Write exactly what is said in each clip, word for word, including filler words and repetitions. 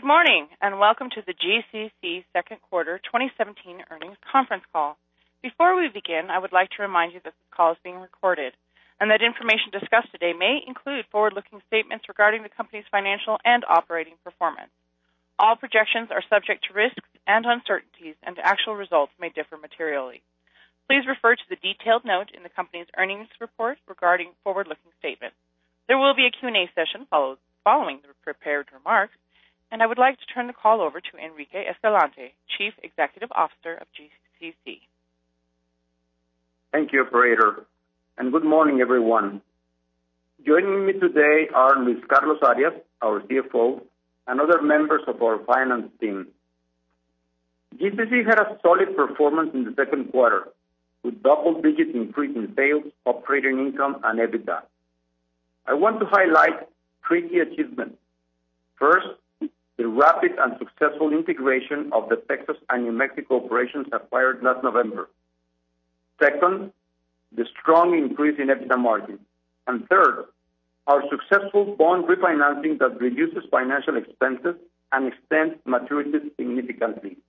morning, and welcome to the G C C Second Quarter twenty seventeen Earnings Conference Call. Before we begin, I would like to remind you that this call is being recorded and that information discussed today may include forward-looking statements regarding the company's financial and operating performance. All projections are subject to risks and uncertainties, and actual results may differ materially. Please refer to the detailed note in the company's earnings report regarding forward-looking statements. There will be a Q and A session followed, following the prepared remarks, and I would like to turn the call over to Enrique Escalante, Chief Executive Officer of G C C. Thank you, operator, and good morning, everyone. Joining me today are Luis Carlos Arias, our C F O, and other members of our finance team. G C C had a solid performance in the second quarter, with double-digit increase in sales, operating income, and EBITDA. I want to highlight three key achievements. First, the rapid and successful integration of the Texas and New Mexico operations acquired last November. Second, the strong increase in EBITDA margin. And third, our successful bond refinancing that reduces financial expenses and extends maturities significantly.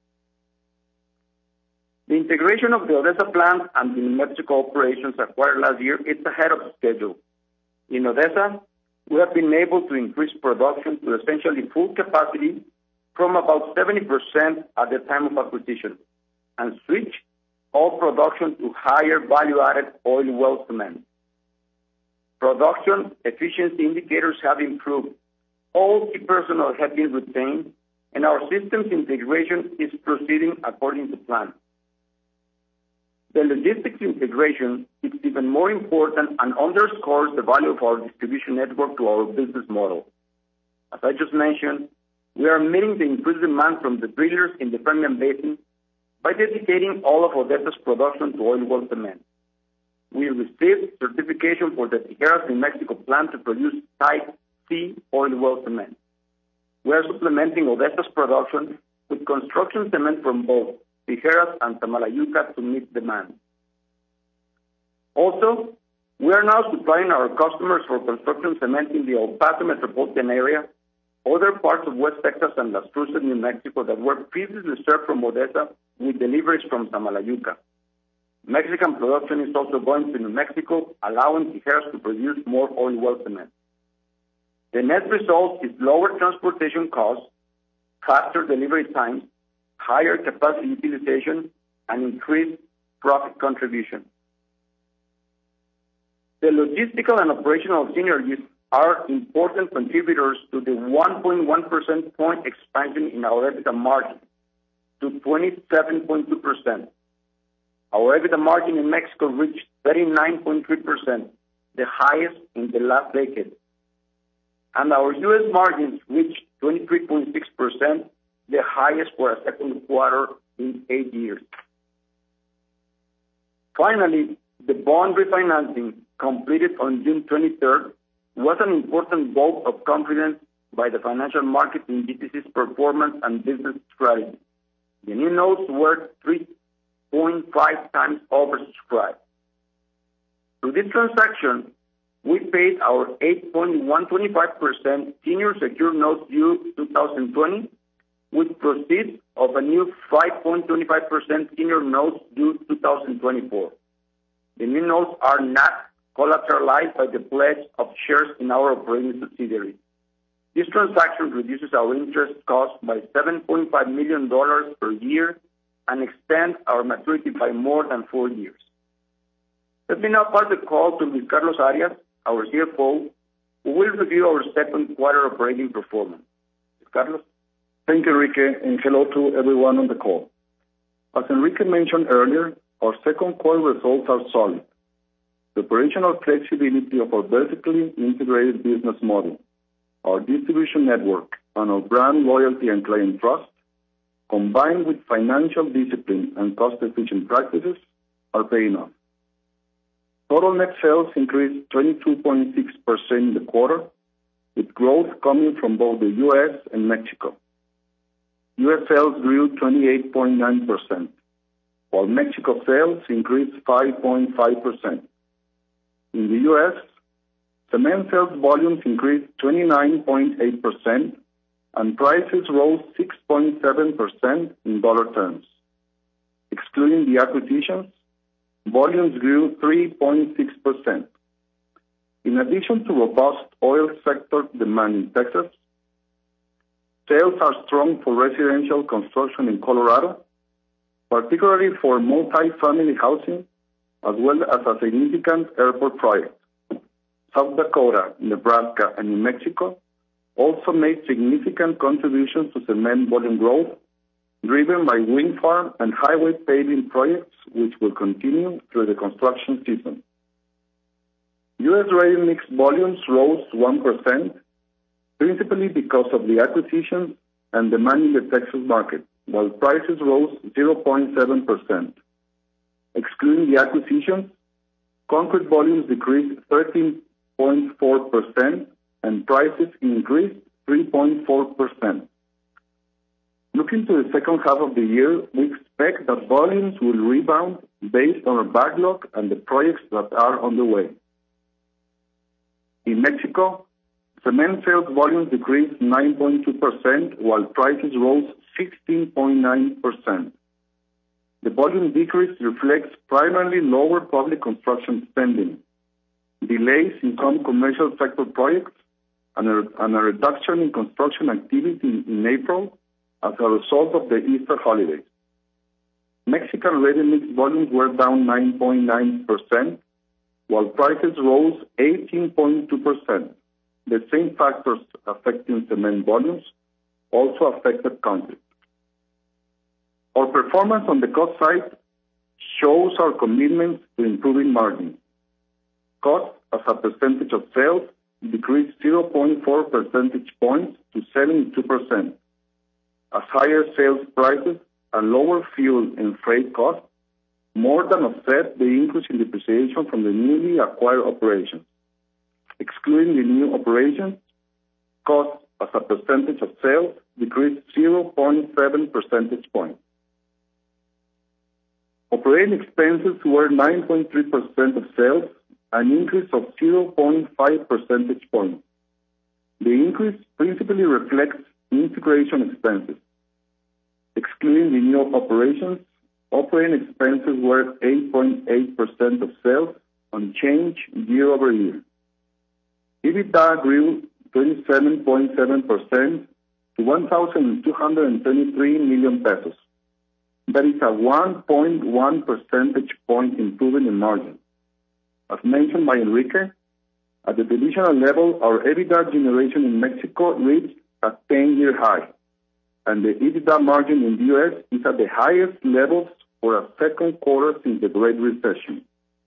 The integration of the Odessa plant and the New Mexico operations acquired last year is ahead of schedule. In Odessa, we have been able to increase production to essentially full capacity from about seventy percent at the time of acquisition and switch all production to higher value-added oil well cement. Production efficiency indicators have improved. All key personnel have been retained, and our systems integration is proceeding according to plan. The logistics integration is even more important and underscores the value of our distribution network to our business model. As I just mentioned, we are meeting the increased demand from the drillers in the Permian Basin by dedicating all of Odessa's production to oil well cement. We received certification for the Tijeras, New Mexico plant to produce Type C oil well cement. We are supplementing Odessa's production with construction cement from both Tijeras and Samalayuca to meet demand. Also, we are now supplying our customers for construction cement in the El Paso metropolitan area, other parts of West Texas, and Las Cruces, New Mexico, that were previously served from Odessa with deliveries from Samalayuca. Mexican production is also going to New Mexico, allowing Tijeras to produce more oil well cement. The net result is lower transportation costs, faster delivery times, higher capacity utilization, and increased profit contribution. The logistical and operational synergies are important contributors to the one point one percent point expansion in our EBITDA margin to twenty-seven point two percent. Our EBITDA margin in Mexico reached thirty-nine point three percent, the highest in the last decade. And our U S margins reached twenty-three point six percent, the highest for a second quarter in eight years. Finally, the bond refinancing completed on June twenty-third was an important vote of confidence by the financial market in G C C's performance and business strategy. The new notes were three point five times oversubscribed. Through this transaction, we paid our eight point one two five percent senior secured notes due twenty twenty with proceeds of a new five point two five percent senior notes due twenty twenty-four. The new notes are not collateralized by the pledge of shares in our operating subsidiaries. This transaction reduces our interest cost by seven point five million dollars per year and extends our maturity by more than four years. Let me now pass the call to Luis Carlos Arias, our C F O, who will review our second quarter operating performance. Luis Carlos? Thank you, Enrique, and hello to everyone on the call. As Enrique mentioned earlier, our second quarter results are solid. The operational flexibility of our vertically integrated business model, our distribution network, and our brand loyalty and client trust, combined with financial discipline and cost-efficient practices, are paying off. Total net sales increased twenty-two point six percent in the quarter, with growth coming from both the U S and Mexico. U S sales grew twenty-eight point nine percent, while Mexico sales increased five point five percent. In the U S, cement sales volumes increased twenty-nine point eight percent, and prices rose six point seven percent in dollar terms. Excluding the acquisitions, volumes grew three point six percent. In addition to robust oil sector demand in Texas, sales are strong for residential construction in Colorado, particularly for multi-family housing, as well as a significant airport project. South Dakota, Nebraska, and New Mexico also made significant contributions to cement volume growth, driven by wind farm and highway paving projects, which will continue through the construction season. U S ready-mix volumes rose one percent, principally because of the acquisitions and demand in the Texas market, while prices rose zero point seven percent. Excluding the acquisitions, concrete volumes decreased thirteen point four percent and prices increased three point four percent. Looking to the second half of the year, we expect that volumes will rebound based on our backlog and the projects that are on the way. In Mexico, cement sales volumes decreased nine point two percent, while prices rose sixteen point nine percent. The volume decrease reflects primarily lower public construction spending, delays in some commercial sector projects, and a, and a reduction in construction activity in April as a result of the Easter holidays. Mexican ready-mix volumes were down nine point nine percent, while prices rose eighteen point two percent. The same factors affecting cement volumes also affected concrete. Our performance on the cost side shows our commitment to improving margins. Cost as a percentage of sales decreased zero point four percentage points to seventy-two percent, as higher sales prices and lower fuel and freight costs more than offset the increase in depreciation from the newly acquired operations. Excluding the new operations, cost as a percentage of sales decreased zero point seven percentage points. Operating expenses were nine point three percent of sales, an increase of zero point five percentage points. The increase principally reflects integration expenses. Excluding the new operations, operating expenses were eight point eight percent of sales, unchanged year over year. EBITDA grew twenty-seven point seven percent to one thousand two hundred twenty-three million pesos. That is a one point one percentage point improvement in margin. As mentioned by Enrique, at the divisional level, our EBITDA generation in Mexico reached a ten-year high, and the EBITDA margin in the U S is at the highest levels for a second quarter since the Great Recession.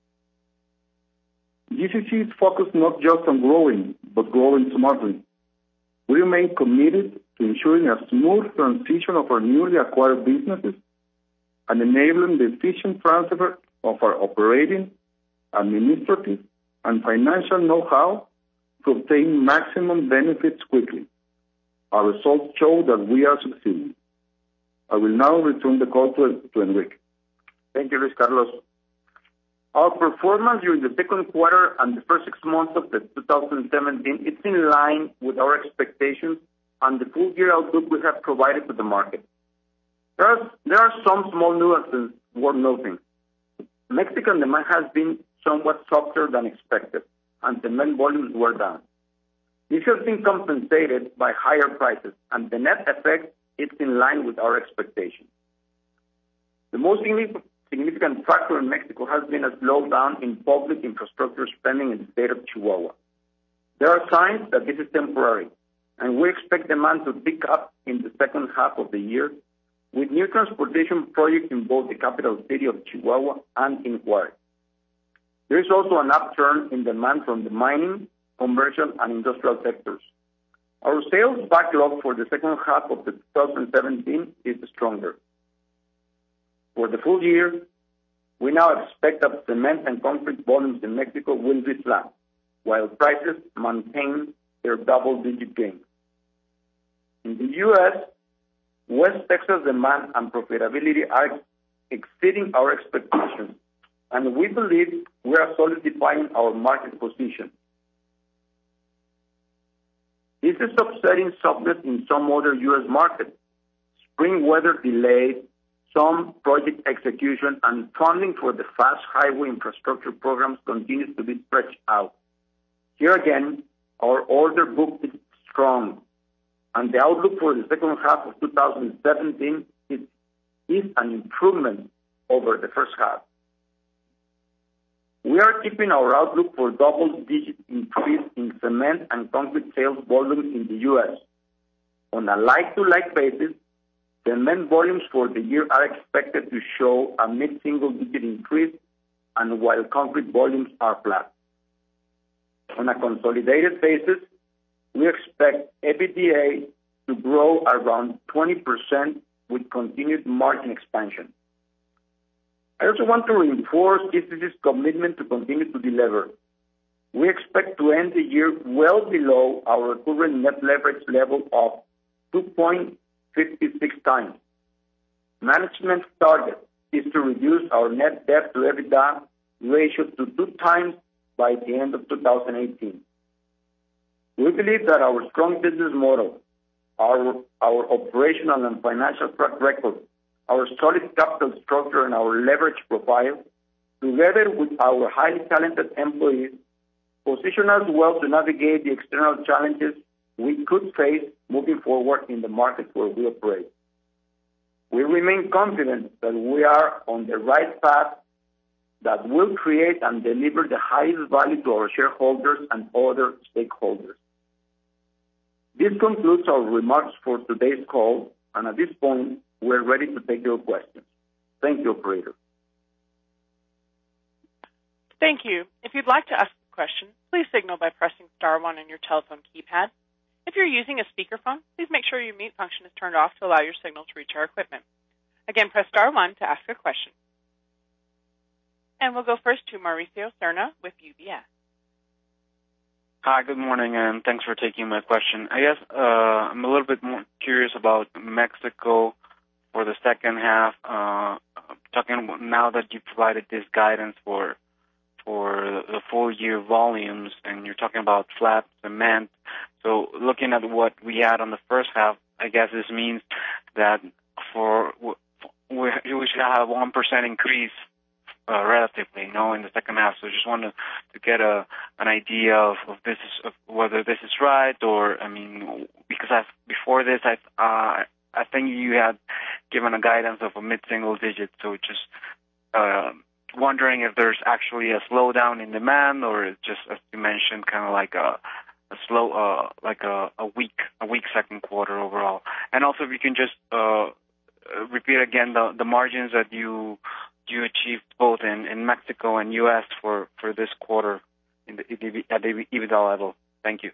G C C is focused not just on growing, but growing smartly. We remain committed to ensuring a smooth transition of our newly acquired businesses and enabling the efficient transfer of our operating, administrative, and financial know-how to obtain maximum benefits quickly. Our results show that we are succeeding. I will now return the call to, to Enrique. Thank you, Luis Carlos. Our performance during the second quarter and the first six months of the two thousand seventeen is in line with our expectations and the full-year outlook we have provided to the market. There are, there are some small nuances worth noting. Mexican demand has been somewhat softer than expected, and cement volumes were down. This has been compensated by higher prices, and the net effect is in line with our expectations. The most significant factor in Mexico has been a slowdown in public infrastructure spending in the state of Chihuahua. There are signs that this is temporary, and we expect demand to pick up in the second half of the year with new transportation projects in both the capital city of Chihuahua and in Juárez. There is also an upturn in demand from the mining, commercial, and industrial sectors. Our sales backlog for the second half of the two thousand seventeen is stronger. For the full year, we now expect that cement and concrete volumes in Mexico will be flat, while prices maintain their double-digit gains. In the U S, West Texas demand and profitability are exceeding our expectations, and we believe we are solidifying our market position. This This is offsetting softness in some other U S markets. Spring weather delays, some project execution, and funding for the fast highway infrastructure programs continues to be stretched out. Here again, our order book is strong, and the outlook for the second half of two thousand seventeen is, is an improvement over the first half. We are keeping our outlook for double-digit increase in cement and concrete sales volume in the U S. On a like-to-like basis, cement volumes for the year are expected to show a mid-single-digit increase, and while concrete volumes are flat. On a consolidated basis, we expect EBITDA to grow around twenty percent with continued margin expansion. I also want to reinforce GCC's commitment to continue to deliver. We expect to end the year well below our current net leverage level of two point five six times. Management's target is to reduce our net debt to EBITDA ratio to two times by the end of two thousand eighteen. We believe that our strong business model, our, our operational and financial track record, our solid capital structure, and our leverage profile, together with our highly talented employees, position us well to navigate the external challenges we could face moving forward in the markets where we operate. We remain confident that we are on the right path that will create and deliver the highest value to our shareholders and other stakeholders. This concludes our remarks for today's call, and at this point, we're ready to take your questions. Thank you, operator. Thank you. If you'd like to ask a question, please signal by pressing star one on your telephone keypad. If you're using a speakerphone, please make sure your mute function is turned off to allow your signal to reach our equipment. Again, press star one to ask a question. And we'll go first to Mauricio Serna with U B S. Hi, good morning, and thanks for taking my question. I guess uh, I'm a little bit more curious about Mexico for the second half. Uh, talking about now that you provided this guidance for for the full year volumes, and you're talking about flat cement. So looking at what we had on the first half, I guess this means that for we should have a one percent increase uh, relatively, you know, in the second half. So just wanted to get a an idea of, of this is, of whether this is right, or I mean, because I, before this, I uh, I think you had given a guidance of a mid-single digit. So just uh, wondering if there's actually a slowdown in demand, or it's just, as you mentioned, kind of like a a slow, uh, like a, a weak, a weak second quarter overall. And also, if you can just uh, repeat again the, the margins that you you achieved both in, in Mexico and U S for, for this quarter in the, at the EBITDA level. Thank you.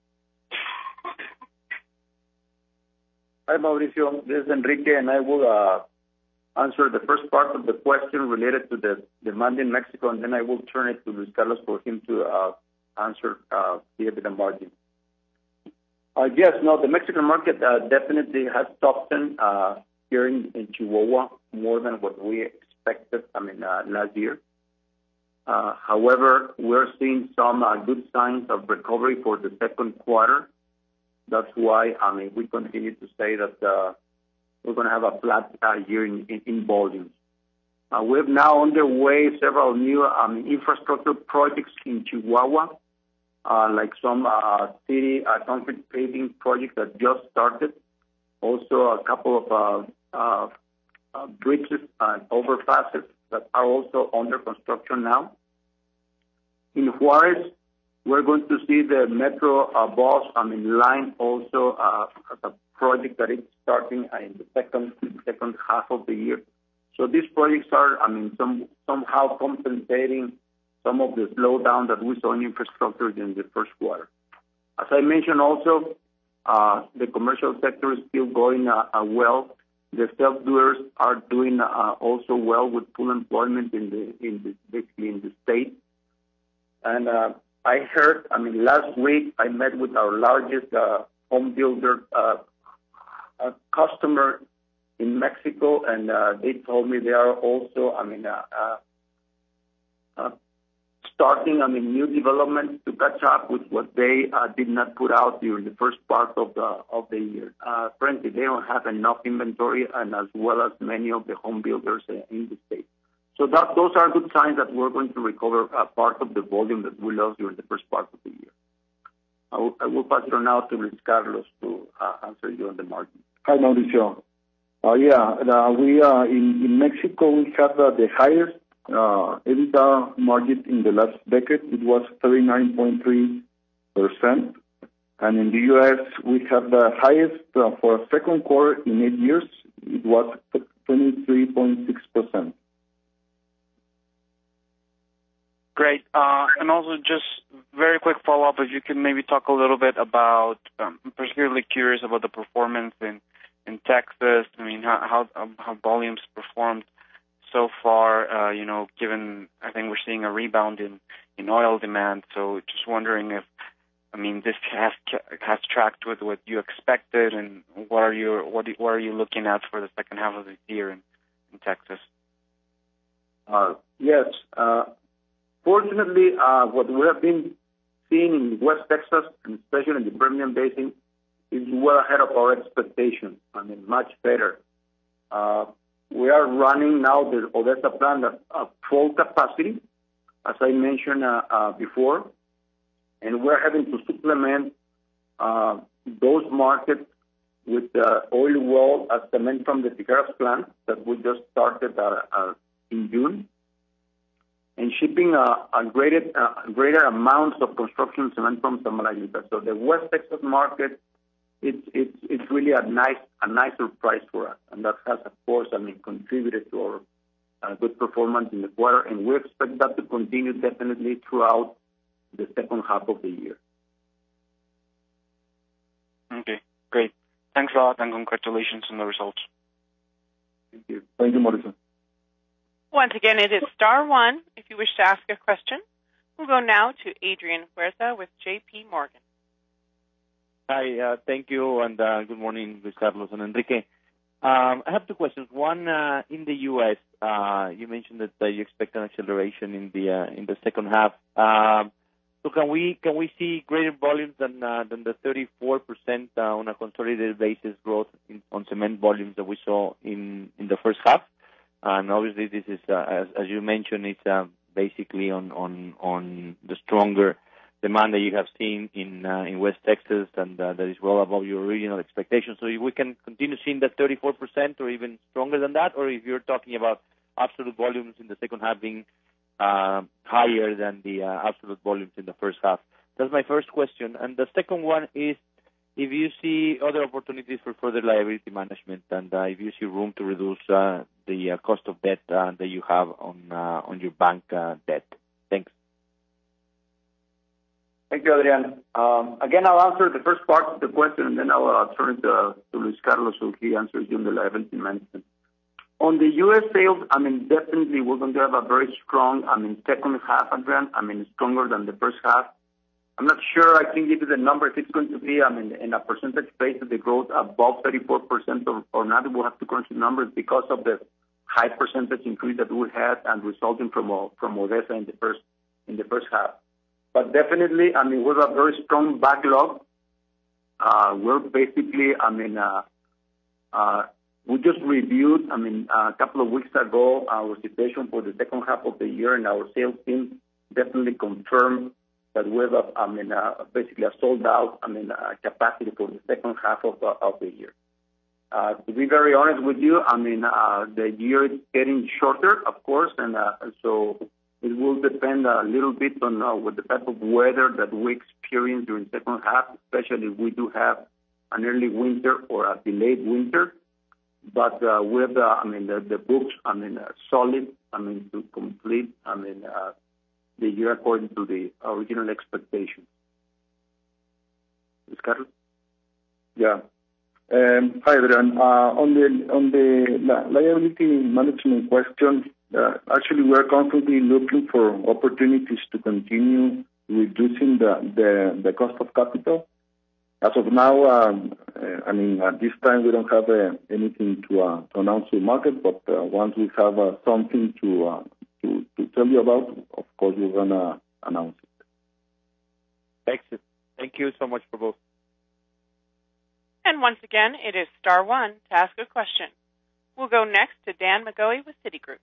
Hi, Mauricio. This is Enrique, and I will uh, answer the first part of the question related to the demand in Mexico, and then I will turn it to Luis Carlos for him to uh, answer uh, the EBITDA margin. Uh, yes, no, the Mexican market uh, definitely has softened uh, here in, in Chihuahua more than what we expected, I mean, uh, last year. Uh, however, we're seeing some uh, good signs of recovery for the second quarter. That's why, I mean, we continue to say that uh, we're going to have a flat uh, year in, in, in volumes. Uh, we have now underway several new um, infrastructure projects in Chihuahua, uh, like some uh, city uh, concrete paving projects that just started. Also, a couple of uh, uh, uh, bridges and overpasses that are also under construction now. In Juarez, we're going to see the Metro uh, bus, I mean, line also uh, as a project that is starting uh, in the second second half of the year. So these projects are, I mean, some somehow compensating some of the slowdown that we saw in infrastructure in the first quarter. As I mentioned also, uh, the commercial sector is still going uh, uh, well. The self-doers are doing uh, also well with full employment in the in the basically in the state. And uh, I heard, I mean, last week I met with our largest uh, home builder uh, uh, customer in Mexico, and uh, they told me they are also, I mean, uh, uh, uh, starting, I mean, new developments to catch up with what they uh, did not put out during the first part of the of the year. Uh, frankly, they don't have enough inventory, and as well as many of the home builders uh, in the state. So that those are good signs that we're going to recover uh, part of the volume that we lost during the first part of the year. I will, I will pass it on now to Luis Carlos to uh, answer you on the margin. Hi, Mauricio. Uh, yeah, uh, we uh, in, in Mexico we have uh, the highest uh, EBITDA margin in the last decade. It was thirty-nine point three percent, and in the U S we have the highest uh, for a second quarter in eight years. It was twenty-three point six percent. Great. Uh, and also just very quick follow-up, if you could maybe talk a little bit about, um, I'm particularly curious about the performance in, in Texas. I mean, how, how, how volumes performed so far, uh, you know, given, I think we're seeing a rebound in, in oil demand. So just wondering if, I mean, this has, has tracked with what you expected, and what are you, what, what are you looking at for the second half of the year in, in Texas? Uh, yes. Uh, Fortunately, uh, what we have been seeing in West Texas, and especially in the Permian Basin, is well ahead of our expectations. I mean, much better. Uh, we are running now the Odessa plant at uh, full capacity, as I mentioned uh, uh, before, and we're having to supplement uh, those markets with uh, oil well as cement from the Tijeras plant that we just started uh, uh, in June, and shipping uh, a greater, uh, greater amounts of construction cement from Tamaulipas. So the West Texas market, it's it's it's really a nice a nice surprise for us, and that has, of course, I mean, contributed to our uh, good performance in the quarter, and we expect that to continue definitely throughout the second half of the year. Okay, great. Thanks a lot, and congratulations on the results. Thank you. Thank you, Mauricio. Once again, it is star one if you wish to ask a question. We'll go now to Adrian Huerta with J P Morgan. Hi, uh, thank you, and uh, good morning, Luis Carlos and Enrique. Um, I have two questions. One, uh, in the U S, uh, you mentioned that uh, you expect an acceleration in the uh, in the second half. Um, so can we can we see greater volumes than uh, than the thirty-four percent uh, on a consolidated basis growth in, on cement volumes that we saw in, in the first half? And obviously, this is, uh, as, as you mentioned, it's uh, basically on, on on the stronger demand that you have seen in uh, in West Texas, and uh, that is well above your original expectations. So if we can continue seeing that thirty-four percent or even stronger than that, or if you're talking about absolute volumes in the second half being uh, higher than the uh, absolute volumes in the first half. That's my first question. And the second one is, if you see other opportunities for further liability management, and uh, if you see room to reduce uh, the uh, cost of debt uh, that you have on uh, on your bank uh, debt. Thanks. Thank you, Adrian. Um, again, I'll answer the first part of the question, and then I'll uh, turn it to, to Luis Carlos so he answers you on the liability management. On the U S sales, I mean, definitely we're going to have a very strong, I mean, second half, Adrian. I mean, stronger than the first half. I'm not sure I can give you the number if it's going to be, I mean, in a percentage base of the growth above thirty-four percent or, or not. We'll have to crunch the numbers because of the high percentage increase that we had and resulting from from Odessa in the first in the first half. But definitely, I mean, we have a very strong backlog. Uh, we're basically, I mean, uh, uh, we just reviewed, I mean, uh, a couple of weeks ago our situation for the second half of the year, and our sales team definitely confirmed that we have, a, I mean, uh, basically a sold out, I mean, uh, capacity for the second half of, uh, of the year. Uh, to be very honest with you, I mean, uh, the year is getting shorter, of course, and uh, so it will depend a little bit on uh, what the type of weather that we experience during the second half, especially if we do have an early winter or a delayed winter. But uh, we have, the, I mean, the, the books, I mean, uh, solid, I mean, to complete, I mean, uh, the year according to the original expectations. Luis Carlos? Yeah. Um, hi, Adrian. Uh, on the on the liability management question, uh, actually, we are constantly looking for opportunities to continue reducing the, the, the cost of capital. As of now, um, uh, I mean, at this time, we don't have uh, anything to, uh, to announce to the market, but uh, once we have uh, something to, uh, to to tell you about, of course, we're going to announce it. Excellent. Thank you so much for both. And once again, it is star one to ask a question. We'll go next to Dan McGoey with Citigroup.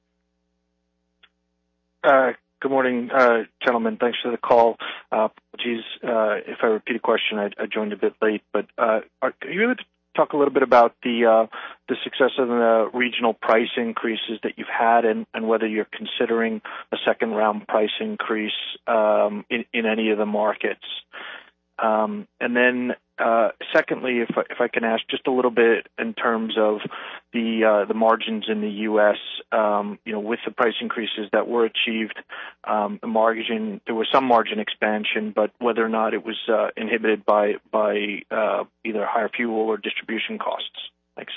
Uh, good morning, uh, gentlemen. Thanks for the call. Uh, apologies uh, if I repeat a question. I, I joined a bit late, but uh, are, are you able to talk a little bit about the uh, the success of the regional price increases that you've had, and, and whether you're considering a second round price increase um, in, in any of the markets? Um, and then, uh, secondly, if I, if I can ask just a little bit in terms of the uh, the margins in the U S, um, you know, with the price increases that were achieved, um, the margin, there was some margin expansion, but whether or not it was uh, inhibited by by uh, either higher fuel or distribution costs. Thanks.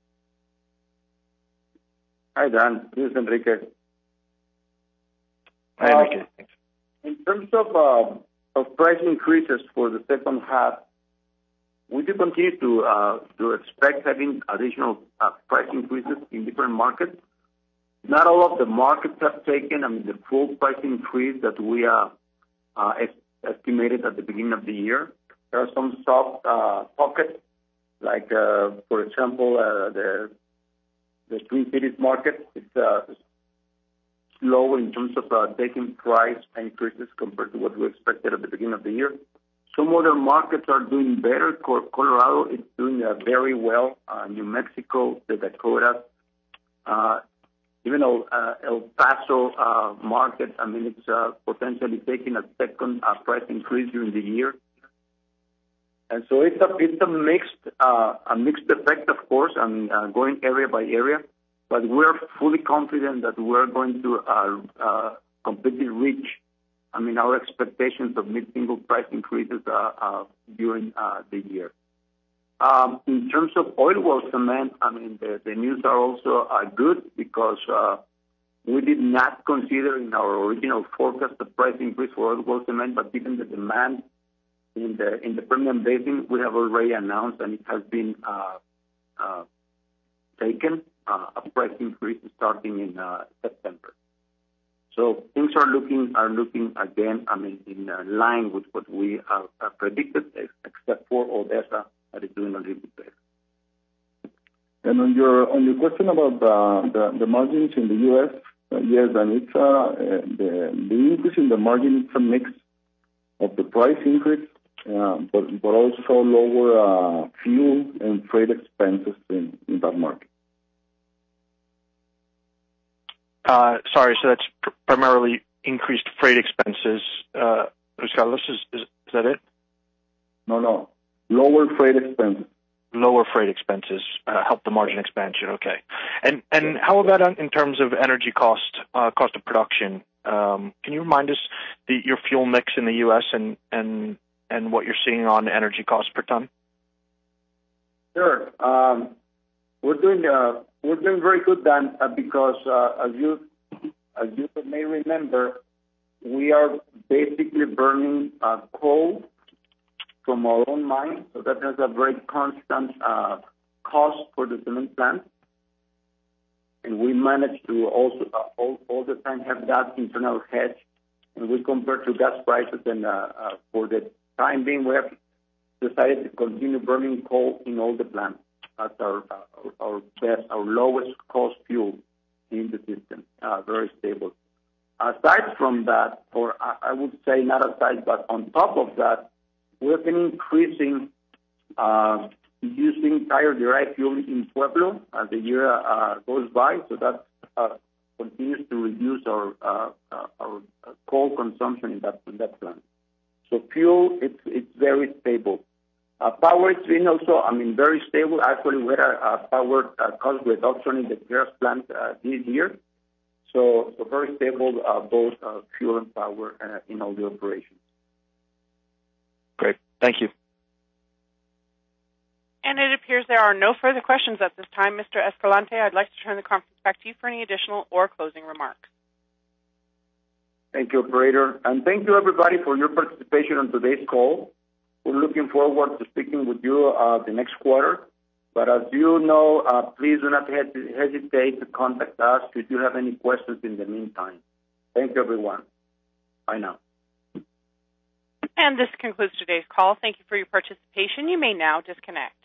Hi, Dan. This is Enrique. Hi, Enrique. Uh, in terms of uh, of price increases for the second half, we do continue to uh, to expect having additional uh, price increases in different markets. Not all of the markets have taken, I mean, the full price increase that we uh, uh, es- estimated at the beginning of the year. There are some soft uh, pockets, like, uh, for example, uh, the the Twin Cities market. It's uh, slow in terms of uh, taking price increases compared to what we expected at the beginning of the year. Some other markets are doing better. Colorado is doing uh, very well. Uh, New Mexico, the Dakotas, uh, even though uh, El Paso uh, market, I mean, it's uh, potentially taking a second uh, price increase during the year. And so it's a it's a mixed uh, a mixed effect, of course, and uh, going area by area. But we're fully confident that we're going to uh, uh, completely reach, I mean, our expectations of mid-single price increases uh, uh, during uh, the year. Um, in terms of oil well cement, I mean, the, the news are also uh, good because uh, we did not consider in our original forecast the price increase for oil well cement, but given the demand in the in the Permian Basin, we have already announced, and it has been uh, uh, taken. Uh, a price increase starting in uh, September. So things are looking are looking again, I mean, in uh, line with what we uh, uh, predicted, except for Odessa that is doing a little bit better. And on your on your question about the the, the margins in the U S, uh, yes, and it's uh, uh, the the increase in the margin is a mix of the price increase, uh, but but also lower uh, fuel and freight expenses in, in that market. Uh, sorry, so that's pr- primarily increased freight expenses. Uh, Carlos, is, is, is that it? No, no. Lower freight expenses. Lower freight expenses uh, help the margin expansion. Okay. And and how about on, in terms of energy cost, uh, cost of production? Um, can you remind us the, your fuel mix in the U S and, and, and what you're seeing on energy cost per ton? Sure. Um, we're doing uh, we're doing very good, Dan, uh, because uh, as you as you may remember, we are basically burning uh, coal from our own mine, so that has a very constant uh, cost for the cement plant, and we manage to also uh, all, all the time have that internal hedge, and we compare to gas prices, and uh, uh, for the time being, we have decided to continue burning coal in all the plants. That's our, our, our best, our lowest cost fuel in the system, uh, very stable. Aside from that, or I, I would say not aside, but on top of that, we've been increasing uh, using tire-derived fuel in Pueblo as the year uh, goes by, so that uh, continues to reduce our uh, uh, our coal consumption in that in that plant. So fuel, it's it's very stable. Uh, power, it's been also, I mean, very stable. Actually, we had a, a power uh, cost reduction in the Tierras plant uh, this year. So, so very stable, uh, both uh, fuel and power uh, in all the operations. Great. Thank you. And it appears there are no further questions at this time. Mister Escalante, I'd like to turn the conference back to you for any additional or closing remarks. Thank you, operator. And thank you, everybody, for your participation on today's call. We're looking forward to speaking with you uh, the next quarter. But as you know, uh, please do not hes- hesitate to contact us if you have any questions in the meantime. Thank you, everyone. Bye now. And this concludes today's call. Thank you for your participation. You may now disconnect.